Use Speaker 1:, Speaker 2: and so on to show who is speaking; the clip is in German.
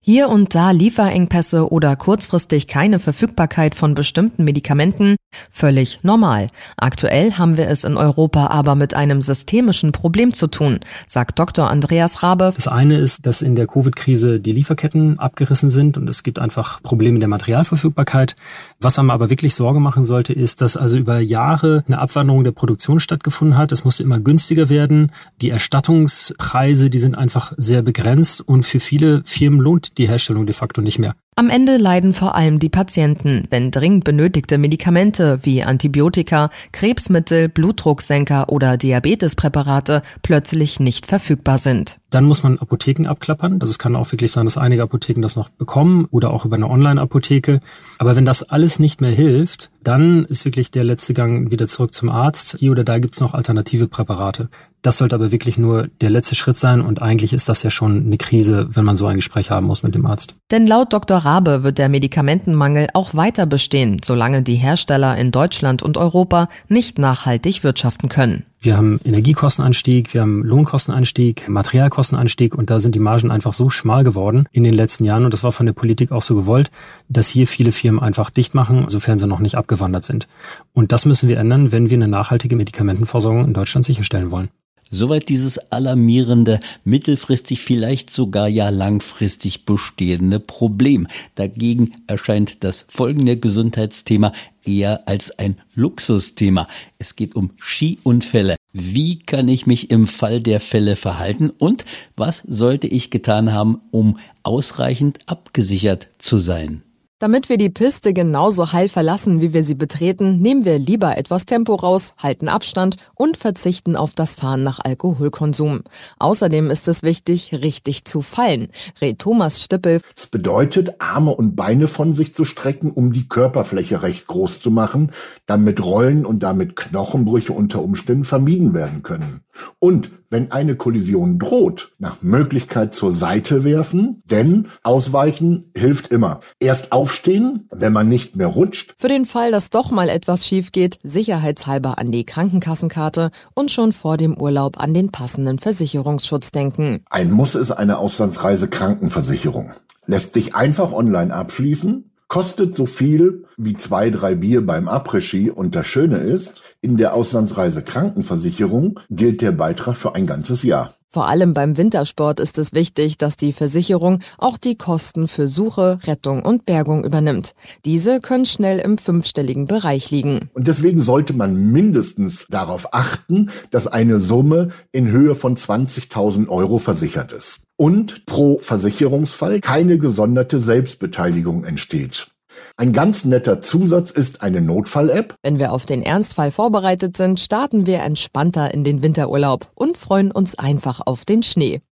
Speaker 1: Hier und da Lieferengpässe oder kurzfristig keine Verfügbarkeit von bestimmten Medikamenten, völlig normal. Aktuell haben wir es in Europa aber mit einem systemischen Problem zu tun, sagt Dr. Andreas Rabe.
Speaker 2: Das eine ist, dass in der Covid-Krise die Lieferketten abgerissen sind und es gibt einfach Probleme der Materialverfügbarkeit. Was einem aber wirklich Sorge machen sollte, ist, dass also über Jahre eine Abwanderung der Produktion stattgefunden hat. Es musste immer günstiger werden. Die Erstattungspreise, die sind einfach sehr begrenzt und für viele Firmen lohnt die Herstellung de facto nicht mehr.
Speaker 1: Am Ende leiden vor allem die Patienten, wenn dringend benötigte Medikamente wie Antibiotika, Krebsmittel, Blutdrucksenker oder Diabetespräparate plötzlich nicht verfügbar sind.
Speaker 2: Dann muss man Apotheken abklappern. Also es kann auch wirklich sein, dass einige Apotheken das noch bekommen oder auch über eine Online-Apotheke. Aber wenn das alles nicht mehr hilft, dann ist wirklich der letzte Gang wieder zurück zum Arzt. Hier oder da gibt es noch alternative Präparate. Das sollte aber wirklich nur der letzte Schritt sein und eigentlich ist das ja schon eine Krise, wenn man so ein Gespräch haben muss mit dem Arzt.
Speaker 1: Denn laut Dr. Rabe wird der Medikamentenmangel auch weiter bestehen, solange die Hersteller in Deutschland und Europa nicht nachhaltig wirtschaften können.
Speaker 2: Wir haben Energiekostenanstieg, wir haben Lohnkostenanstieg, Materialkostenanstieg und da sind die Margen einfach so schmal geworden in den letzten Jahren und das war von der Politik auch so gewollt, dass hier viele Firmen einfach dicht machen, sofern sie noch nicht abgewandert sind. Und das müssen wir ändern, wenn wir eine nachhaltige Medikamentenversorgung in Deutschland sicherstellen wollen.
Speaker 3: Soweit dieses alarmierende, mittelfristig, vielleicht sogar ja langfristig bestehende Problem. Dagegen erscheint das folgende Gesundheitsthema eher als ein Luxusthema. Es geht um Skiunfälle. Wie kann ich mich im Fall der Fälle verhalten und was sollte ich getan haben, um ausreichend abgesichert zu sein?
Speaker 1: Damit wir die Piste genauso heil verlassen, wie wir sie betreten, nehmen wir lieber etwas Tempo raus, halten Abstand und verzichten auf das Fahren nach Alkoholkonsum. Außerdem ist es wichtig, richtig zu fallen, rät Thomas Stippel.
Speaker 4: Es bedeutet, Arme und Beine von sich zu strecken, um die Körperfläche recht groß zu machen, damit Rollen und damit Knochenbrüche unter Umständen vermieden werden können. Und wenn eine Kollision droht, nach Möglichkeit zur Seite werfen, denn ausweichen hilft immer. Erst aufstehen, wenn man nicht mehr rutscht.
Speaker 1: Für den Fall, dass doch mal etwas schief geht, sicherheitshalber an die Krankenkassenkarte und schon vor dem Urlaub an den passenden Versicherungsschutz denken.
Speaker 4: Ein Muss ist eine Auslandsreise-Krankenversicherung. Lässt sich einfach online abschließen. Kostet so viel wie 2, 3 Bier beim Après-Ski und das Schöne ist, in der Auslandsreise-Krankenversicherung gilt der Beitrag für ein ganzes Jahr.
Speaker 1: Vor allem beim Wintersport ist es wichtig, dass die Versicherung auch die Kosten für Suche, Rettung und Bergung übernimmt. Diese können schnell im 5-stelligen Bereich liegen.
Speaker 4: Und deswegen sollte man mindestens darauf achten, dass eine Summe in Höhe von 20.000 € versichert ist. Und pro Versicherungsfall keine gesonderte Selbstbeteiligung entsteht. Ein ganz netter Zusatz ist eine Notfall-App.
Speaker 1: Wenn wir auf den Ernstfall vorbereitet sind, starten wir entspannter in den Winterurlaub und freuen uns einfach auf den Schnee.